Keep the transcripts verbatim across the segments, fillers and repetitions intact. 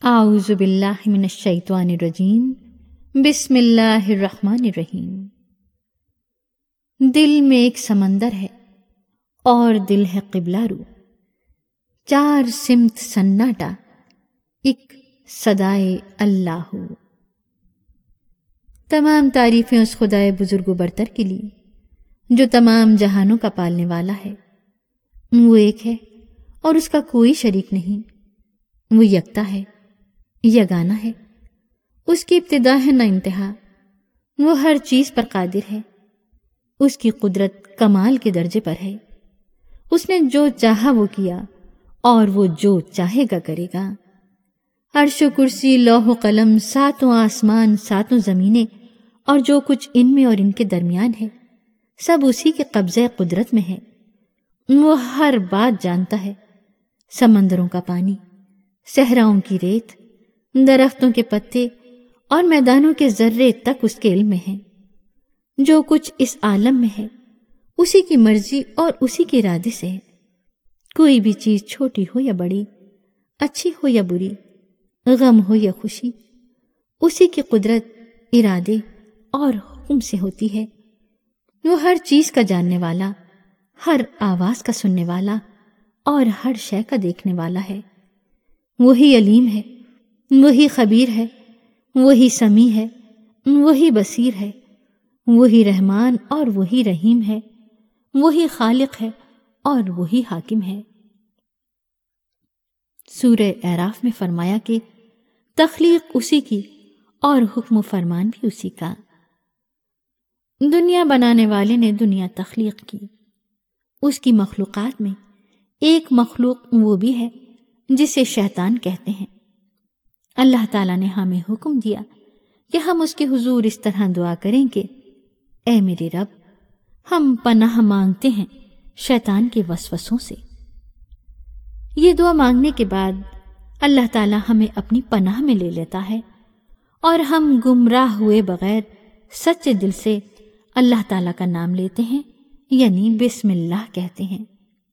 اعوذ باللہ من الشیطان الرجیم بسم اللہ الرحمن الرحیم۔ دل میں ایک سمندر ہے اور دل ہے قبلہ رو، چار سمت سناٹا، ایک صدائے اللہ ہو۔ تمام تعریفیں اس خدائے بزرگ و برتر کے لیے جو تمام جہانوں کا پالنے والا ہے۔ وہ ایک ہے اور اس کا کوئی شریک نہیں، وہ یکتا ہے، یگانہ ہے، اس کی ابتدا ہے نہ انتہا، وہ ہر چیز پر قادر ہے، اس کی قدرت کمال کے درجے پر ہے۔ اس نے جو چاہا وہ کیا اور وہ جو چاہے گا کرے گا۔ عرش و کرسی، لوح و قلم، ساتوں آسمان، ساتوں زمینیں اور جو کچھ ان میں اور ان کے درمیان ہے، سب اسی کے قبضہ قدرت میں ہے۔ وہ ہر بات جانتا ہے، سمندروں کا پانی، صحراؤں کی ریت، درختوں کے پتے اور میدانوں کے ذرے تک اس کے علم میں ہیں۔ جو کچھ اس عالم میں ہے اسی کی مرضی اور اسی کے ارادے سے ہے۔ کوئی بھی چیز چھوٹی ہو یا بڑی، اچھی ہو یا بری، غم ہو یا خوشی، اسی کی قدرت، ارادے اور حکم سے ہوتی ہے۔ وہ ہر چیز کا جاننے والا، ہر آواز کا سننے والا اور ہر شے کا دیکھنے والا ہے۔ وہی علیم ہے، وہی خبیر ہے، وہی سمیع ہے، وہی بصیر ہے، وہی رحمان اور وہی رحیم ہے، وہی خالق ہے اور وہی حاکم ہے۔ سورہ اعراف میں فرمایا کہ تخلیق اسی کی اور حکم و فرمان بھی اسی کا۔ دنیا بنانے والے نے دنیا تخلیق کی۔ اس کی مخلوقات میں ایک مخلوق وہ بھی ہے جسے شیطان کہتے ہیں۔ اللہ تعالیٰ نے ہمیں حکم دیا کہ ہم اس کے حضور اس طرح دعا کریں کہ اے میرے رب، ہم پناہ مانگتے ہیں شیطان کے وسوسوں سے۔ یہ دعا مانگنے کے بعد اللہ تعالیٰ ہمیں اپنی پناہ میں لے لیتا ہے اور ہم گمراہ ہوئے بغیر سچے دل سے اللہ تعالیٰ کا نام لیتے ہیں، یعنی بسم اللہ کہتے ہیں۔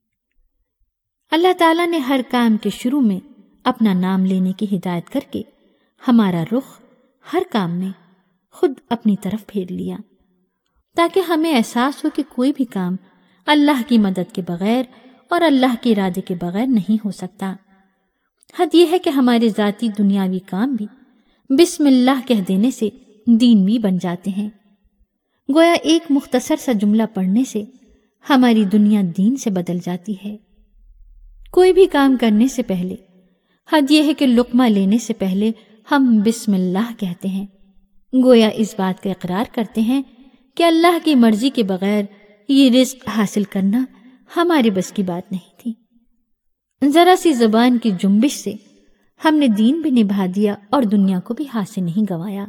اللہ تعالیٰ نے ہر کام کے شروع میں اپنا نام لینے کی ہدایت کر کے ہمارا رخ ہر کام میں خود اپنی طرف پھیر لیا، تاکہ ہمیں احساس ہو کہ کوئی بھی کام اللہ کی مدد کے بغیر اور اللہ کے ارادے کے بغیر نہیں ہو سکتا۔ حد یہ ہے کہ ہمارے ذاتی دنیاوی کام بھی بسم اللہ کہہ دینے سے دینوی بن جاتے ہیں۔ گویا ایک مختصر سا جملہ پڑھنے سے ہماری دنیا دین سے بدل جاتی ہے۔ کوئی بھی کام کرنے سے پہلے حد یہ ہے کہ لقمہ لینے سے پہلے ہم بسم اللہ کہتے ہیں، گویا اس بات کا اقرار کرتے ہیں کہ اللہ کی مرضی کے بغیر یہ رزق حاصل کرنا ہمارے بس کی بات نہیں تھی۔ ذرا سی زبان کی جنبش سے ہم نے دین بھی نبھا دیا اور دنیا کو بھی ہاتھ سے نہیں گنوایا۔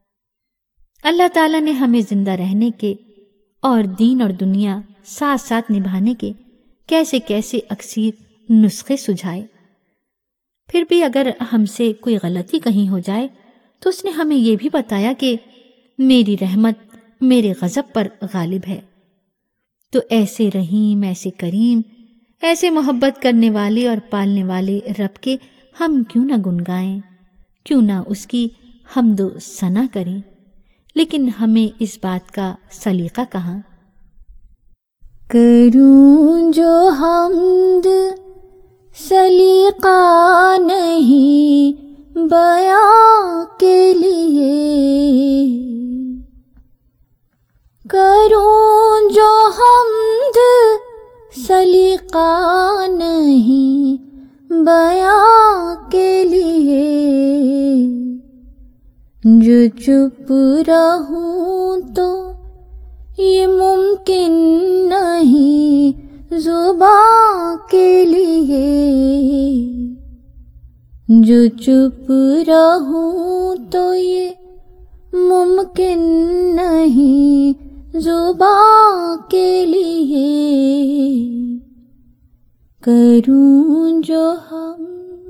اللہ تعالیٰ نے ہمیں زندہ رہنے کے اور دین اور دنیا ساتھ ساتھ نبھانے کے کیسے کیسے اکثیر نسخے سجھائے۔ پھر بھی اگر ہم سے کوئی غلطی کہیں ہو جائے تو اس نے ہمیں یہ بھی بتایا کہ میری رحمت میرے غضب پر غالب ہے۔ تو ایسے رحیم، ایسے کریم، ایسے محبت کرنے والے اور پالنے والے رب کے ہم کیوں نہ گنگائیں، کیوں نہ اس کی حمد و ثنا کریں۔ لیکن ہمیں اس بات کا سلیقہ کہاں؟ کروں جو حمد سلیقہ نہیں بیاں کے لیے، کروں جو حمد سلیقہ نہیں بیاں کے لیے، جو چپ رہوں تو یہ ممکن نہیں زباں کے لیے، جو چپ رہوں تو یہ ممکن نہیں زباں کے لیے، کروں جو ہم۔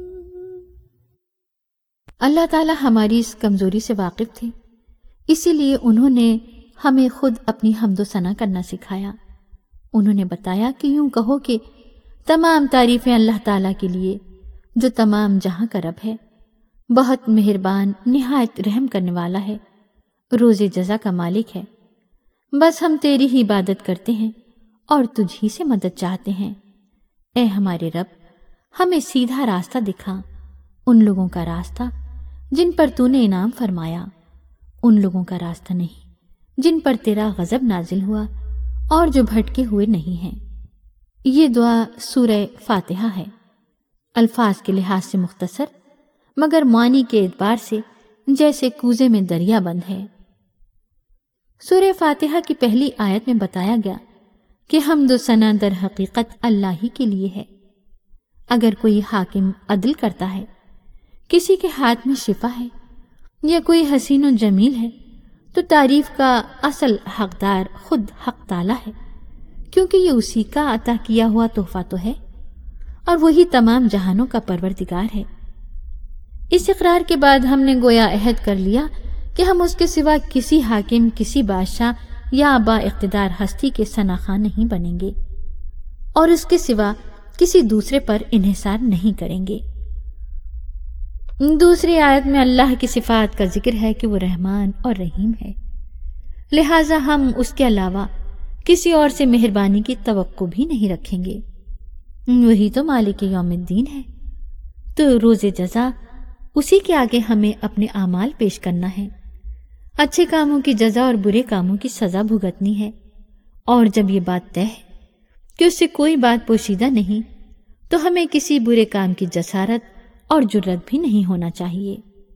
اللہ تعالیٰ ہماری اس کمزوری سے واقف تھے، اسی لیے انہوں نے ہمیں خود اپنی حمد و ثنا کرنا سکھایا۔ انہوں نے بتایا کہ یوں کہو کہ تمام تعریفیں اللہ تعالیٰ کے لیے جو تمام جہاں کا رب ہے، بہت مہربان، نہایت رحم کرنے والا ہے، روز جزا کا مالک ہے۔ بس ہم تیری ہی عبادت کرتے ہیں اور تجھ ہی سے مدد چاہتے ہیں۔ اے ہمارے رب، ہمیں سیدھا راستہ دکھا، ان لوگوں کا راستہ جن پر تو نے انعام فرمایا، ان لوگوں کا راستہ نہیں جن پر تیرا غضب نازل ہوا اور جو بھٹکے ہوئے نہیں ہیں۔ یہ دعا سورہ فاتحہ ہے، الفاظ کے لحاظ سے مختصر مگر معنی کے اعتبار سے جیسے کوزے میں دریا بند ہے۔ سورہ فاتحہ کی پہلی آیت میں بتایا گیا کہ حمد و ثنا در حقیقت اللہ ہی کے لیے ہے۔ اگر کوئی حاکم عدل کرتا ہے، کسی کے ہاتھ میں شفا ہے یا کوئی حسین و جمیل ہے، تو تعریف کا اصل حقدار خود حق تعالی ہے، کیونکہ یہ اسی کا عطا کیا ہوا تحفہ تو ہے اور وہی تمام جہانوں کا پروردگار ہے۔ اس اقرار کے بعد ہم نے گویا عہد کر لیا کہ ہم اس کے سوا کسی حاکم، کسی بادشاہ یا با اقتدار ہستی کے ثناخوان نہیں بنیں گے اور اس کے سوا کسی دوسرے پر انحصار نہیں کریں گے۔ دوسری آیت میں اللہ کی صفات کا ذکر ہے کہ وہ رحمان اور رحیم ہے، لہٰذا ہم اس کے علاوہ کسی اور سے مہربانی کی توقع بھی نہیں رکھیں گے۔ وہی تو مالک یوم الدین ہے، تو روز جزا اسی کے آگے ہمیں اپنے اعمال پیش کرنا ہے، اچھے کاموں کی جزا اور برے کاموں کی سزا بھگتنی ہے۔ اور جب یہ بات طے ہے کہ اس سے کوئی بات پوشیدہ نہیں، تو ہمیں کسی برے کام کی جسارت اور جرت بھی نہیں ہونا چاہیے۔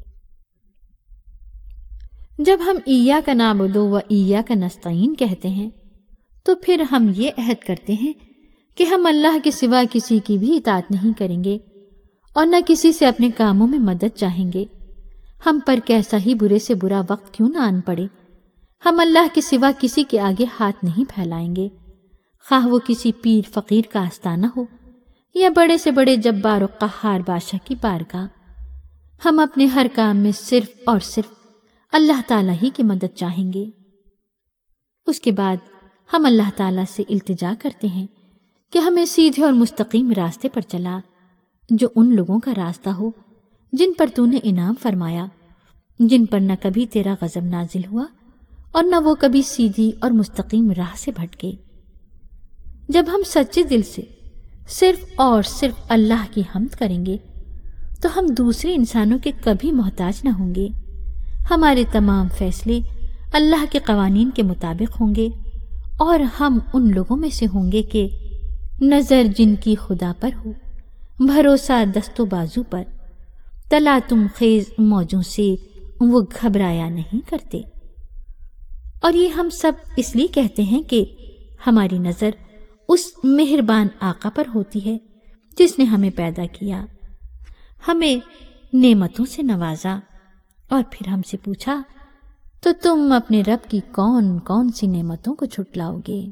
جب ہم ایاک نعبد و ایاک نستعین کہتے ہیں تو پھر ہم یہ عہد کرتے ہیں کہ ہم اللہ کے سوا کسی کی بھی اطاعت نہیں کریں گے اور نہ کسی سے اپنے کاموں میں مدد چاہیں گے۔ ہم پر کیسا ہی برے سے برا وقت کیوں نہ آن پڑے، ہم اللہ کے سوا کسی کے آگے ہاتھ نہیں پھیلائیں گے، خواہ وہ کسی پیر فقیر کا آستانہ ہو یا بڑے سے بڑے جبار و قہار بادشاہ کی بارگاہ۔ ہم اپنے ہر کام میں صرف اور صرف اللہ تعالیٰ ہی کی مدد چاہیں گے۔ اس کے بعد ہم اللہ تعالیٰ سے التجا کرتے ہیں کہ ہمیں سیدھے اور مستقیم راستے پر چلا، جو ان لوگوں کا راستہ ہو جن پر تو نے انعام فرمایا، جن پر نہ کبھی تیرا غضب نازل ہوا اور نہ وہ کبھی سیدھی اور مستقیم راہ سے بھٹکے۔ جب ہم سچے دل سے صرف اور صرف اللہ کی حمد کریں گے تو ہم دوسرے انسانوں کے کبھی محتاج نہ ہوں گے۔ ہمارے تمام فیصلے اللہ کے قوانین کے مطابق ہوں گے اور ہم ان لوگوں میں سے ہوں گے کہ نظر جن کی خدا پر ہو، بھروسہ دست و بازو پر، تلاتم خیز موجوں سے وہ گھبرایا نہیں کرتے۔ اور یہ ہم سب اس لیے کہتے ہیں کہ ہماری نظر اس مہربان آقا پر ہوتی ہے جس نے ہمیں پیدا کیا، ہمیں نعمتوں سے نوازا اور پھر ہم سے پوچھا تو تم اپنے رب کی کون کون سی نعمتوں کو چھٹلاؤ گے۔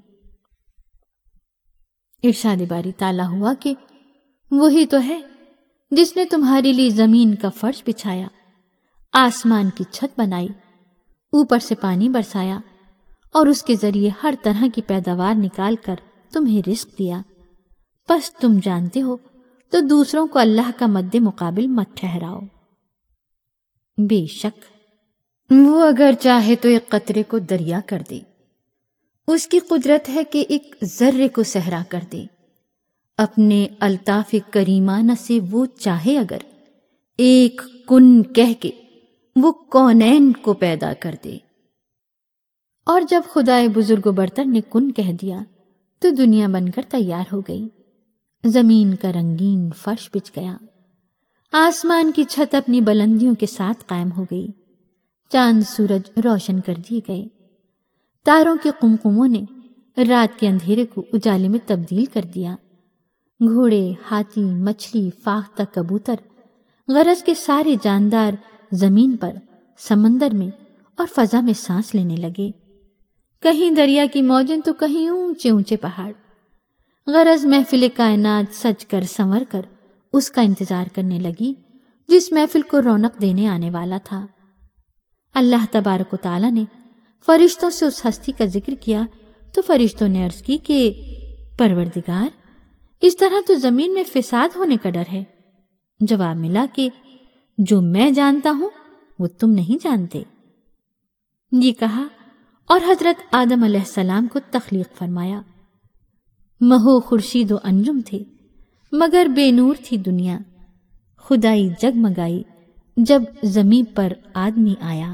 ارشاد باری تعالیٰ ہوا کہ وہی تو ہے جس نے تمہارے لیے زمین کا فرش بچھایا، آسمان کی چھت بنائی، اوپر سے پانی برسایا اور اس کے ذریعے ہر طرح کی پیداوار نکال کر تمہیں رزق دیا۔ پس تم جانتے ہو تو دوسروں کو اللہ کا مد مقابل مت ٹھہراؤ۔ بے شک وہ اگر چاہے تو ایک قطرے کو دریا کر دے، اس کی قدرت ہے کہ ایک ذرے کو صحرا کر دے۔ اپنے الطاف کریمانہ سے وہ چاہے اگر ایک کن کہہ کے وہ کونین کو پیدا کر دے۔ اور جب خدائے بزرگ و برتر نے کن کہہ دیا تو دنیا بن کر تیار ہو گئی، زمین کا رنگین فرش بچھ گیا، آسمان کی چھت اپنی بلندیوں کے ساتھ قائم ہو گئی، چاند سورج روشن کر دیے گئے، تاروں کے قمقموں نے رات کے اندھیرے کو اجالے میں تبدیل کر دیا، گھوڑے، ہاتھی، مچھلی، فاختہ کبوتر، غرض کے سارے جاندار زمین پر، سمندر میں اور فضا میں سانس لینے لگے، کہیں دریا کی موجیں تو کہیں اونچے اونچے پہاڑ، غرض محفل کائنات سج کر سنور کر اس کا انتظار کرنے لگی جس محفل کو رونق دینے آنے والا تھا۔ اللہ تبارک و تعالیٰ نے فرشتوں سے اس ہستی کا ذکر کیا تو فرشتوں نے عرض کی کہ پروردگار، اس طرح تو زمین میں فساد ہونے کا ڈر ہے۔ جواب ملا کہ جو میں جانتا ہوں وہ تم نہیں جانتے۔ یہ کہا اور حضرت آدم علیہ السلام کو تخلیق فرمایا۔ مہو خورشید و انجم تھے مگر بے نور تھی دنیا، خدائی جگمگائی جب زمین پر آدمی آیا۔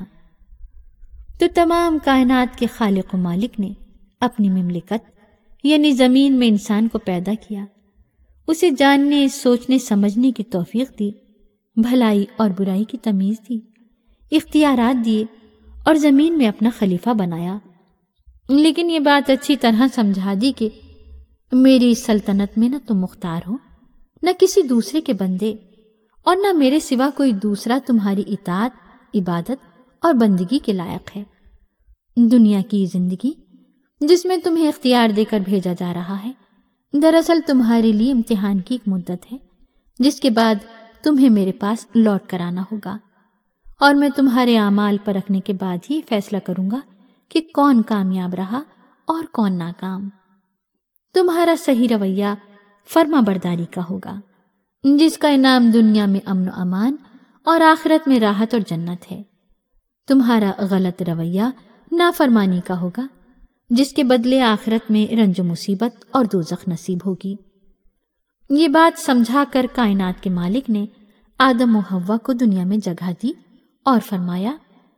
تو تمام کائنات کے خالق و مالک نے اپنی مملکت یعنی زمین میں انسان کو پیدا کیا، اسے جاننے سوچنے سمجھنے کی توفیق دی، بھلائی اور برائی کی تمیز دی، اختیارات دیے اور زمین میں اپنا خلیفہ بنایا۔ لیکن یہ بات اچھی طرح سمجھا دی کہ میری سلطنت میں نہ تم مختار ہو، نہ کسی دوسرے کے بندے، اور نہ میرے سوا کوئی دوسرا تمہاری اطاعت، عبادت اور بندگی کے لائق ہے۔ دنیا کی زندگی جس میں تمہیں اختیار دے کر بھیجا جا رہا ہے، دراصل تمہارے لیے امتحان کی ایک مدت ہے جس کے بعد تمہیں میرے پاس لوٹ کر آنا ہوگا، اور میں تمہارے اعمال پرکھنے کے بعد ہی فیصلہ کروں گا کہ کون کامیاب رہا اور کون ناکام۔ تمہارا صحیح رویہ فرما برداری کا ہوگا، جس کا انعام دنیا میں امن و امان اور آخرت میں راحت اور جنت ہے۔ تمہارا غلط رویہ نافرمانی کا ہوگا، جس کے بدلے آخرت میں رنج و مصیبت اور دوزخ نصیب ہوگی۔ یہ بات سمجھا کر کائنات کے مالک نے آدم و حوا کو دنیا میں جگہ دی اور فرمایا،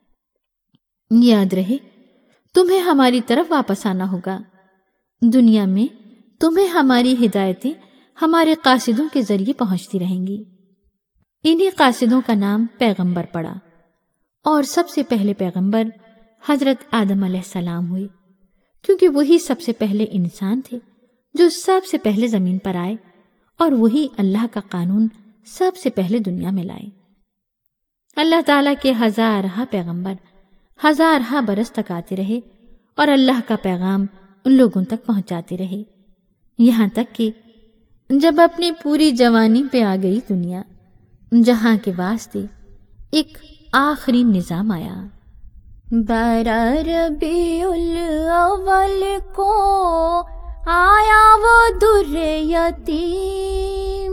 یاد رہے تمہیں ہماری طرف واپس آنا ہوگا۔ دنیا میں تمہیں ہماری ہدایتیں ہمارے قاصدوں کے ذریعے پہنچتی رہیں گی۔ انہی قاصدوں کا نام پیغمبر پڑا، اور سب سے پہلے پیغمبر حضرت آدم علیہ السلام ہوئے، کیونکہ وہی سب سے پہلے انسان تھے جو سب سے پہلے زمین پر آئے، اور وہی اللہ کا قانون سب سے پہلے دنیا میں لائے۔ اللہ تعالیٰ کے ہزارہا پیغمبر ہزارہا برس تک آتے رہے اور اللہ کا پیغام ان لوگوں تک پہنچاتے رہے، یہاں تک کہ جب اپنی پوری جوانی پہ آ گئی دنیا، جہاں کے واسطے ایک آخری نظام آیا۔ بارہ ربیع الاول کو آیا وہ در یتیم،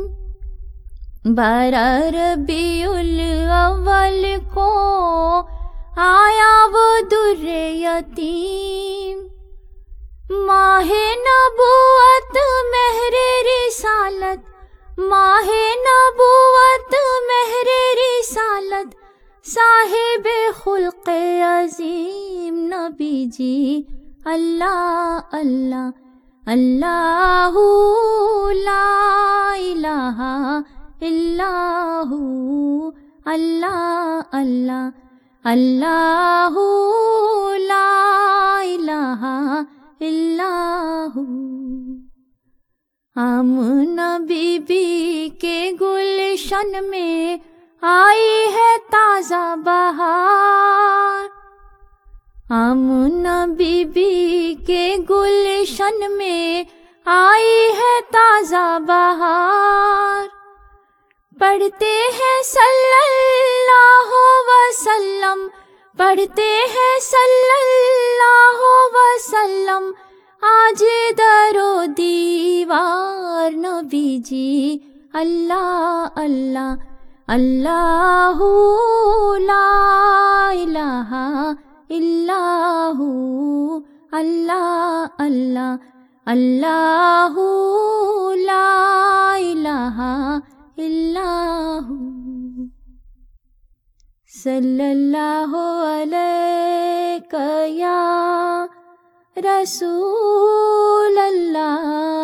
بارہ ربیع الاول کو آیا وہ در یتیم، ماہ نبوت مہر رسالت، ماہ نبوت مہر رسالت، صاحب خلق عظیم نبی جی اللہ اللہ اللہ لا الہ الا ہو، اللہ اللہ اللہ لا الہ الا ہو۔ آمنہ بی بی کے گلشن میں آئی ہے تازہ بہار، آمنہ بی بی کے گلشن میں آئی ہے تازہ بہار، پڑھتے ہیں صلی اللہ وسلم، پڑھتے ہیں صلی اللہ وسلم، آج در و دیوار نبی جی اللہ اللہ اللہ لا الہ الا ہو، اللہ اللہ اللہ لا الہ الا ہو۔ صلی اللہ علیہ یا رسول اللہ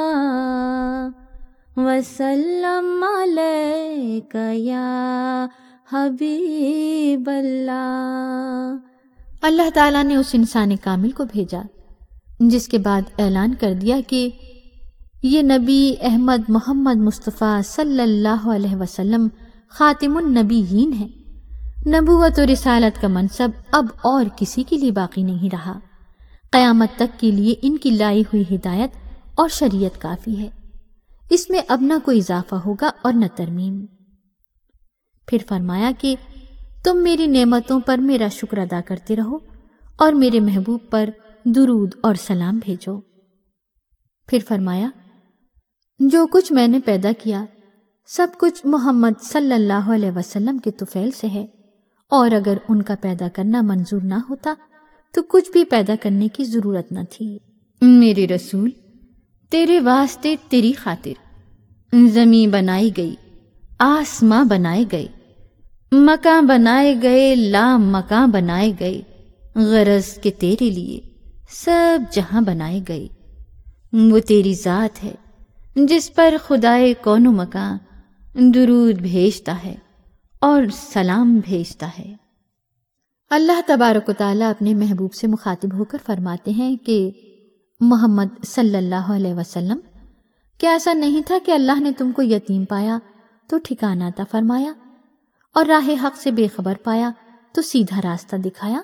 وسلم علیک یا حبیب اللہ۔ اللہ تعالیٰ نے اس انسان کامل کو بھیجا جس کے بعد اعلان کر دیا کہ یہ نبی احمد محمد مصطفیٰ صلی اللہ علیہ وسلم خاتم النبیین ہے۔ نبوت و رسالت کا منصب اب اور کسی کے لیے باقی نہیں رہا، قیامت تک کے لیے ان کی لائی ہوئی ہدایت اور شریعت کافی ہے، اس میں اب نہ کوئی اضافہ ہوگا اور نہ ترمیم۔ پھر فرمایا کہ تم میری نعمتوں پر میرا شکر ادا کرتے رہو اور میرے محبوب پر درود اور سلام بھیجو۔ پھر فرمایا جو کچھ میں نے پیدا کیا سب کچھ محمد صلی اللہ علیہ وسلم کے طفیل سے ہے، اور اگر ان کا پیدا کرنا منظور نہ ہوتا تو کچھ بھی پیدا کرنے کی ضرورت نہ تھی۔ میرے رسول، تیرے واسطے تیری خاطر زمین بنائی گئی، آسماں بنائے گئے، مکان بنائے گئے، لام مکان بنائے گئے، غرض کہ تیرے لیے سب جہاں بنائے گئے۔ وہ تیری ذات ہے جس پر خدائے کون و مکان درود بھیجتا ہے اور سلام بھیجتا ہے۔ اللہ تبارک و تعالیٰ اپنے محبوب سے مخاطب ہو کر فرماتے ہیں کہ محمد صلی اللہ علیہ وسلم، کیا ایسا نہیں تھا کہ اللہ نے تم کو یتیم پایا تو ٹھکانہ عطا فرمایا، اور راہ حق سے بے خبر پایا تو سیدھا راستہ دکھایا؟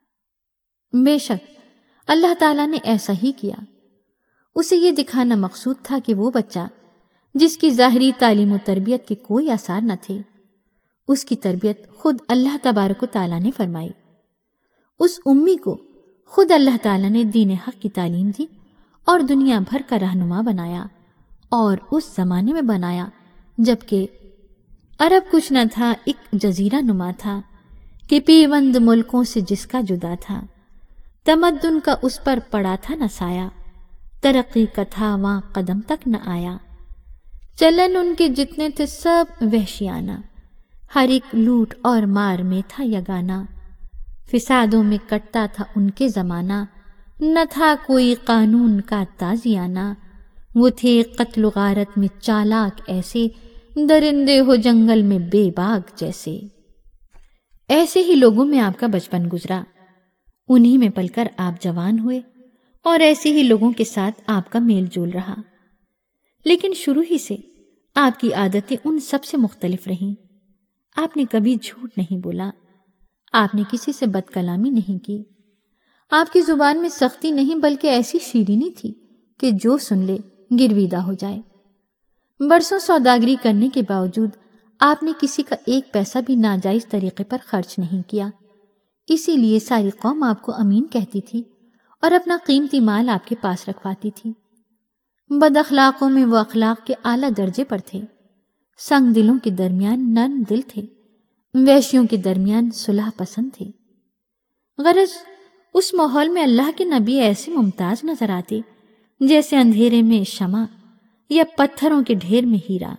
بے شک اللہ تعالیٰ نے ایسا ہی کیا۔ اسے یہ دکھانا مقصود تھا کہ وہ بچہ جس کی ظاہری تعلیم و تربیت کے کوئی آثار نہ تھے، اس کی تربیت خود اللہ تبارک و تعالیٰ نے فرمائی۔ اس امی کو خود اللہ تعالیٰ نے دین حق کی تعلیم دی اور دنیا بھر کا رہنما بنایا، اور اس زمانے میں بنایا جبکہ عرب کچھ نہ تھا، ایک جزیرہ نما تھا کہ پیوند ملکوں سے جس کا جدا تھا، تمدن کا اس پر پڑا تھا نہ سایہ، ترقی کا تھا وہاں قدم تک نہ آیا۔ چلن ان کے جتنے تھے سب وحشیانہ، ہر ایک لوٹ اور مار میں تھا یگانہ، فسادوں میں کٹتا تھا ان کے زمانہ، نہ تھا کوئی قانون کا تازیانہ۔ وہ تھے قتل و غارت میں چالاک ایسے، درندے ہو جنگل میں بے باغ جیسے۔ ایسے ہی لوگوں میں آپ کا بچپن گزرا، انہی میں پل کر آپ جوان ہوئے، اور ایسے ہی لوگوں کے ساتھ آپ کا میل جول رہا، لیکن شروع ہی سے آپ کی عادتیں ان سب سے مختلف رہیں۔ آپ نے کبھی جھوٹ نہیں بولا، آپ نے کسی سے بد کلامی نہیں کی، آپ کی زبان میں سختی نہیں بلکہ ایسی شیرینی تھی کہ جو سن لے گرویدہ ہو جائے۔ برسوں سوداگری کرنے کے باوجود آپ نے کسی کا ایک پیسہ بھی ناجائز طریقے پر خرچ نہیں کیا، اسی لیے ساری قوم آپ کو امین کہتی تھی اور اپنا قیمتی مال آپ کے پاس رکھواتی تھی۔ بد اخلاقوں میں وہ اخلاق کے اعلیٰ درجے پر تھے، سنگ دلوں کے درمیان نرم دل تھے، وحشیوں کے درمیان صلح پسند تھے۔ غرض اس ماحول میں اللہ کے نبی ایسے ممتاز نظر آتے جیسے اندھیرے میں شمع یا پتھروں کے ڈھیر میں ہیرا۔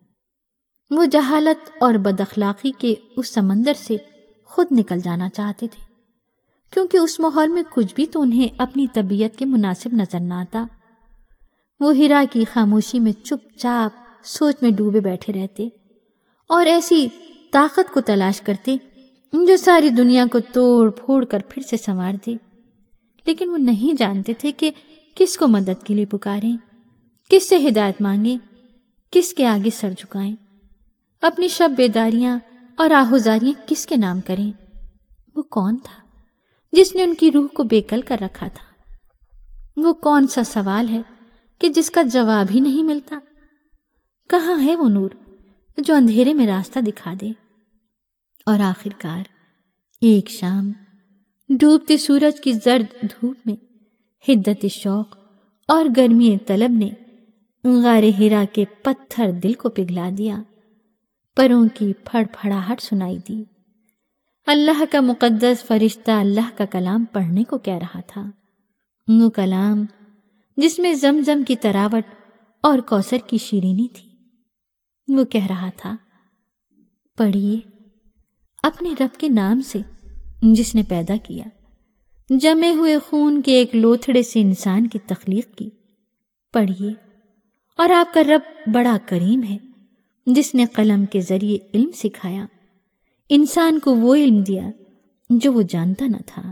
وہ جہالت اور بد اخلاقی کے اس سمندر سے خود نکل جانا چاہتے تھے، کیونکہ اس ماحول میں کچھ بھی تو انہیں اپنی طبیعت کے مناسب نظر نہ آتا۔ وہ ہیرا کی خاموشی میں چپ چاپ سوچ میں ڈوبے بیٹھے رہتے اور ایسی طاقت کو تلاش کرتے جو ساری دنیا کو توڑ پھوڑ کر پھر سے سنوار دے، لیکن وہ نہیں جانتے تھے کہ کس کو مدد کے لیے پکاریں، کس سے ہدایت مانگیں، کس کے آگے سر جھکائیں، اپنی شب بیداریاں اور آہوزاریاں کس کے نام کریں۔ وہ کون تھا جس نے ان کی روح کو بےکل کر رکھا تھا؟ وہ کون سا سوال ہے کہ جس کا جواب ہی نہیں ملتا؟ کہاں ہے وہ نور جو اندھیرے میں راستہ دکھا دے؟ اور آخر کار ایک شام ڈوبتے سورج کی زرد دھوپ میں حدت شوق اور گرمی طلب نے غار ہیرا کے پتھر دل کو پگھلا دیا، پروں کی پھڑ پھڑاہٹ سنائی دی۔ اللہ کا مقدس فرشتہ اللہ کا کلام پڑھنے کو کہہ رہا تھا، وہ کلام جس میں زمزم کی تراوٹ اور کوثر کی شیرینی تھی۔ وہ کہہ رہا تھا، پڑھیے اپنے رب کے نام سے جس نے پیدا کیا، جمے ہوئے خون کے ایک لوتھڑے سے انسان کی تخلیق کی۔ پڑھیے، اور آپ کا رب بڑا کریم ہے جس نے قلم کے ذریعے علم سکھایا، انسان کو وہ علم دیا جو وہ جانتا نہ تھا۔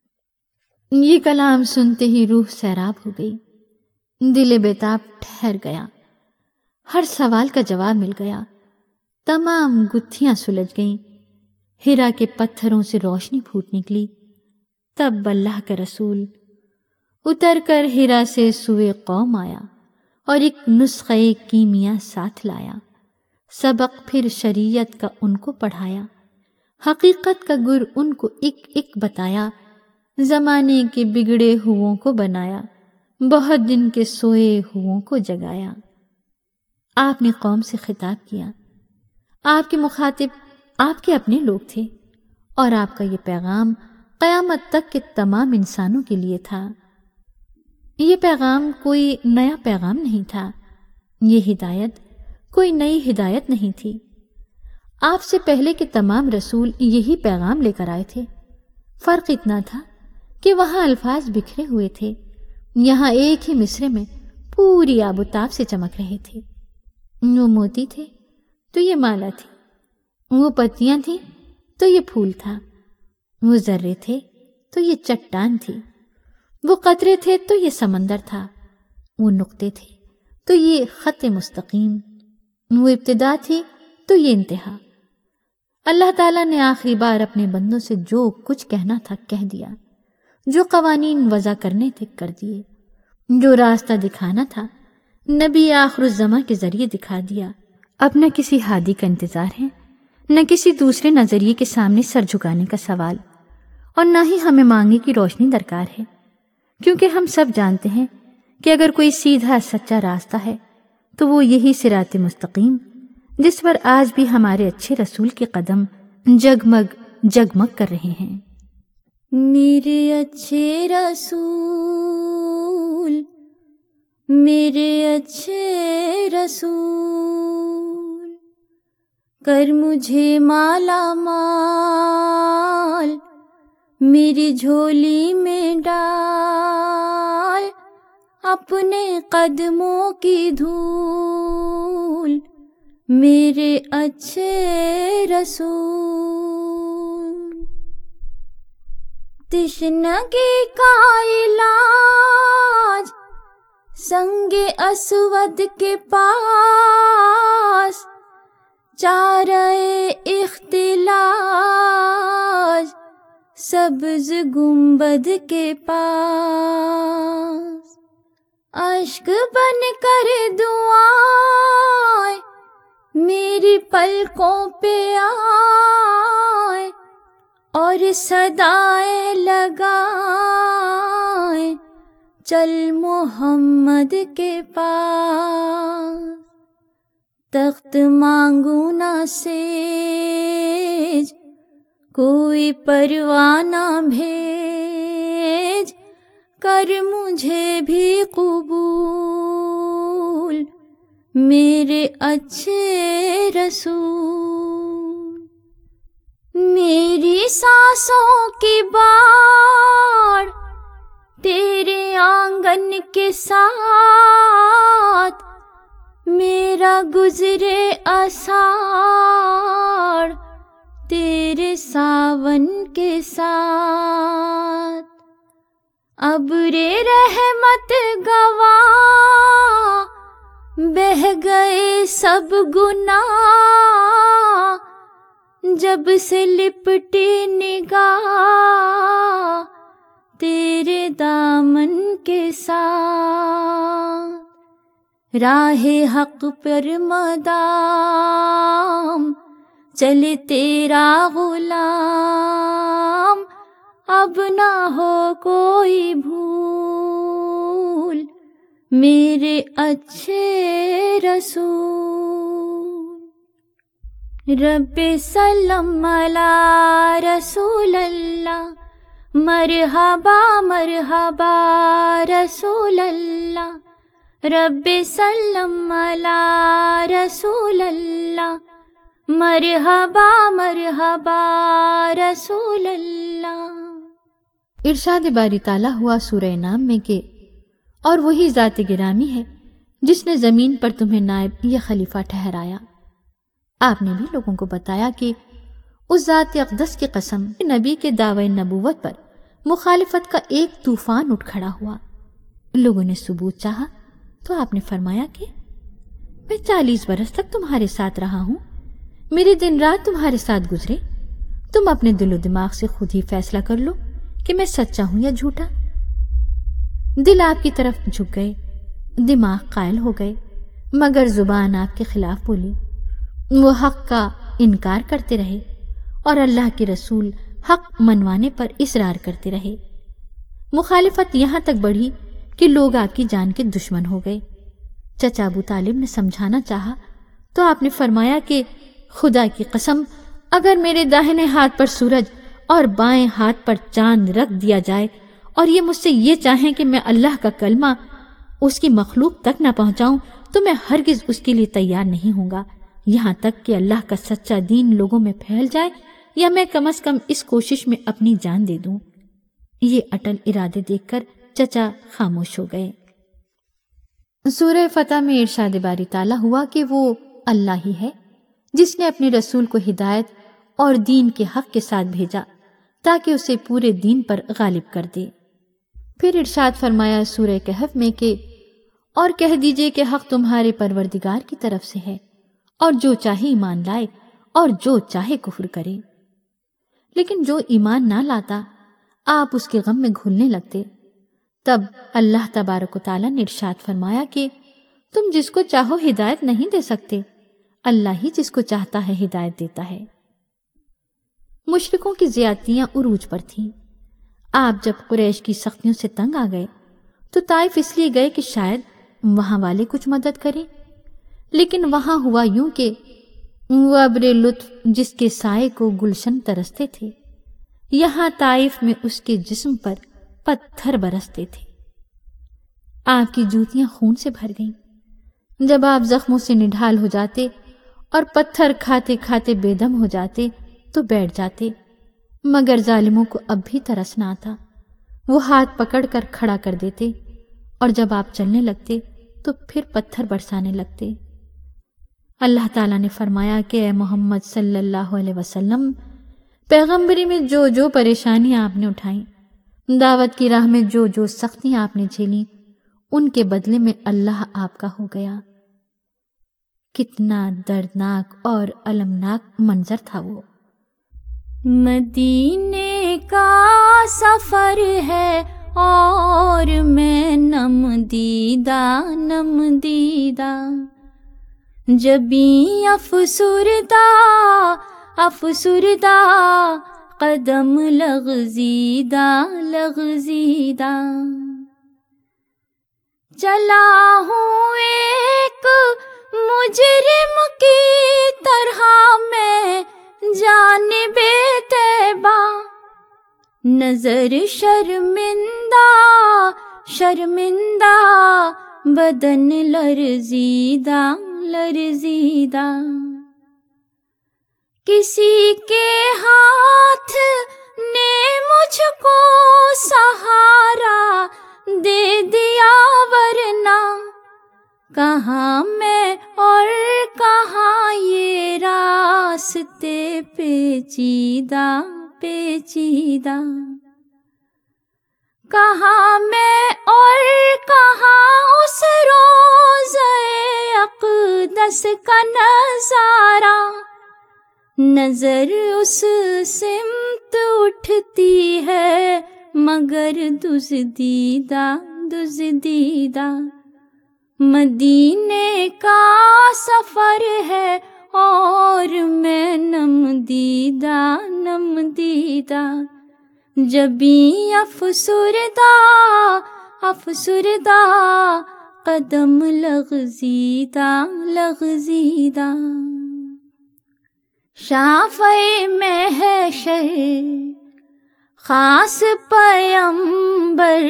یہ کلام سنتے ہی روح سیراب ہو گئی، دل بیتاب ٹھہر گیا، ہر سوال کا جواب مل گیا، تمام گتھیاں سلجھ گئیں، ہیرا کے پتھروں سے روشنی پھوٹ نکلی۔ تب اللہ کا رسول اتر کر ہیرا سے سوئے قوم آیا اور ایک نسخہ کیمیا ساتھ لایا، سبق پھر شریعت کا ان کو پڑھایا، حقیقت کا گر ان کو ایک ایک بتایا، زمانے کے بگڑے ہووں کو بنایا، بہت دن کے سوئے ہووں کو جگایا۔ آپ نے قوم سے خطاب کیا۔ آپ کے مخاطب آپ کے اپنے لوگ تھے اور آپ کا یہ پیغام قیامت تک کے تمام انسانوں کے لیے تھا۔ یہ پیغام کوئی نیا پیغام نہیں تھا، یہ ہدایت کوئی نئی ہدایت نہیں تھی۔ آپ سے پہلے کے تمام رسول یہی پیغام لے کر آئے تھے، فرق اتنا تھا کہ وہاں الفاظ بکھرے ہوئے تھے، یہاں ایک ہی مصرے میں پوری آب و تاب سے چمک رہے تھے۔ وہ موتی تھے تو یہ مالا تھی، وہ پتیاں تھیں تو یہ پھول تھا، وہ ذرے تھے تو یہ چٹان تھی، وہ قطرے تھے تو یہ سمندر تھا، وہ نقطے تھے تو یہ خط مستقیم، وہ ابتدا تھی تو یہ انتہا۔ اللہ تعالیٰ نے آخری بار اپنے بندوں سے جو کچھ کہنا تھا کہہ دیا، جو قوانین وضع کرنے تھے کر دیے، جو راستہ دکھانا تھا نبی آخر الزماں کے ذریعے دکھا دیا۔ اب نہ کسی ہادی کا انتظار ہے، نہ کسی دوسرے نظریے کے سامنے سر جھکانے کا سوال، اور نہ ہی ہمیں مانگے کی روشنی درکار ہے، کیونکہ ہم سب جانتے ہیں کہ اگر کوئی سیدھا سچا راستہ ہے تو وہ یہی صراط مستقیم جس پر آج بھی ہمارے اچھے رسول کے قدم جگمگ جگمگ کر رہے ہیں۔ میرے اچھے رسول، میرے اچھے رسول، کر مجھے مالا مال، میری جھولی میں ڈال اپنے قدموں کی دھول، میرے اچھے رسول۔ تشنگی کا علاج سنگ اسود کے پاس، چارہ اختلاج سبز گنبد کے پاس، اشک بن کر دعائیں میری پلکوں پہ آئے، اور صدائیں لگائیں چل محمد کے پاس، تخت مانگوں نہ سیج کوئی پروانہ بھیج، کر مجھے بھی قبول میرے اچھے رسول۔ میری سانسوں کی باڑ تیرے آنگن کے ساتھ، میرا گزرے اساڑ تیرے ساون کے ساتھ، ابر رحمت گواہ بہہ گئے سب گناہ، جب سے لپٹی نگاہ تیرے دامن کے ساتھ، راہ حق پر مدام چلے تیرا غلام، اب نہ ہو کوئی بھول میرے اچھے رسول۔ رب سلم علی رسول اللہ، مرحبا مرحبا رسول اللہ، رب سلم علی رسول اللہ، مرحبا مرحبا رسول اللہ۔ ارشاد باری تعالیٰ ہوا سورہ نام میں کہ اور وہی ذات گرامی ہے جس نے زمین پر تمہیں نائب یا خلیفہ ٹھہرایا۔ آپ نے بھی لوگوں کو بتایا کہ اس ذات اقدس کی قسم، نبی کے دعوی نبوت پر مخالفت کا ایک طوفان اٹھ کھڑا ہوا۔ لوگوں نے ثبوت چاہا تو آپ نے فرمایا کہ میں چالیس برس تک تمہارے ساتھ رہا ہوں، میرے دن رات تمہارے ساتھ گزرے، تم اپنے دل و دماغ سے خود ہی فیصلہ کر لو کہ میں سچا ہوں یا جھوٹا۔ دل آپ کی طرف جھک گئے، دماغ قائل ہو گئے، مگر زبان آپ کے خلاف بولی۔ وہ حق کا انکار کرتے رہے اور اللہ کے رسول حق منوانے پر اصرار کرتے رہے۔ مخالفت یہاں تک بڑھی کہ لوگ آپ کی جان کے دشمن ہو گئے، چچا ابو طالب نے سمجھانا چاہا تو آپ نے فرمایا کہ خدا کی قسم، اگر میرے داہنے ہاتھ پر سورج اور بائیں ہاتھ پر چاند رکھ دیا جائے اور یہ مجھ سے یہ چاہیں کہ میں اللہ کا کلمہ اس کی مخلوق تک نہ پہنچاؤں تو میں ہرگز اس کے لیے تیار نہیں ہوں گا، یہاں تک کہ اللہ کا سچا دین لوگوں میں پھیل جائے یا میں کم از کم اس کوشش میں اپنی جان دے دوں۔ یہ اٹل ارادے دیکھ کر چچا خاموش ہو گئے۔ سورہ فتح میں ارشاد باری تعالیٰ ہوا کہ وہ اللہ ہی ہے جس نے اپنے رسول کو ہدایت اور دین کے حق کے ساتھ بھیجا تاکہ اسے پورے دین پر غالب کر دے۔ پھر ارشاد فرمایا سورہ کہف میں کہ اور کہہ دیجئے کہ حق تمہارے پروردگار کی طرف سے ہے، اور جو چاہے ایمان لائے اور جو چاہے کفر کرے۔ لیکن جو ایمان نہ لاتا آپ اس کے غم میں گھلنے لگتے۔ تب اللہ تبارک و تعالیٰ نے ارشاد فرمایا کہ تم جس کو چاہو ہدایت نہیں دے سکتے، اللہ ہی جس کو چاہتا ہے ہدایت دیتا ہے۔ مشرکوں کی زیادتیاں عروج پر تھیں۔ آپ جب قریش کی سختیوں سے تنگ آ گئے تو طائف اس لیے گئے کہ شاید وہاں والے کچھ مدد کریں، لیکن وہاں ہوا یوں کہ وہ ابر لطف جس کے سائے کو گلشن ترستے تھے، یہاں طائف میں اس کے جسم پر پتھر برستے تھے۔ آپ کی جوتیاں خون سے بھر گئیں۔ جب آپ زخموں سے نڈھال ہو جاتے اور پتھر کھاتے کھاتے بے دم ہو جاتے تو بیٹھ جاتے، مگر ظالموں کو اب بھی ترس نہ آتا۔ وہ ہاتھ پکڑ کر کھڑا کر دیتے اور جب آپ چلنے لگتے تو پھر پتھر برسانے لگتے۔ اللہ تعالیٰ نے فرمایا کہ اے محمد صلی اللہ علیہ وسلم، پیغمبری میں جو جو پریشانیاں آپ نے اٹھائیں، دعوت کی راہ میں جو جو سختیاں آپ نے جھیلیں، ان کے بدلے میں اللہ آپ کا ہو گیا۔ کتنا دردناک اور المناک منظر تھا وہ۔ مدینے کا سفر ہے اور میں نم دیدہ نم دیدہ، جبیں افسردہ افسردہ قدم لغزیدہ لغزیدہ، چلا ہوں ایک مجرم کی طرح میں جانب طیبہ، نظر شرمندہ شرمندہ بدن لرزیدہ لرزیدہ، کسی کے ہاتھ نے مجھ کو سہارا دے دیا، ورنہ کہاں میں اور کہاں یہ راستے پیچیدہ پیچیدہ، کہاں میں اور کہاں اس روضہ اقدس کا نظارہ، نظر اس سمت اٹھتی ہے مگر دزدیدہ دزدیدہ، مدینے کا سفر ہے اور میں نم دیدہ نم دیدہ، جبیں افسردہ افسردہ قدم لغزیدہ لغزیدہ، شافعِ محشر خاص پیمبر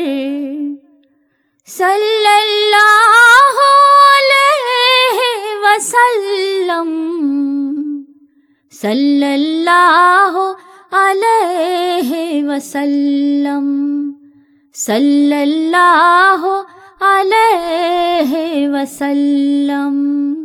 صلی اللہ علیہ وسلم، صلی اللہ علیہ وسلم، صلی اللہ علیہ وسلم۔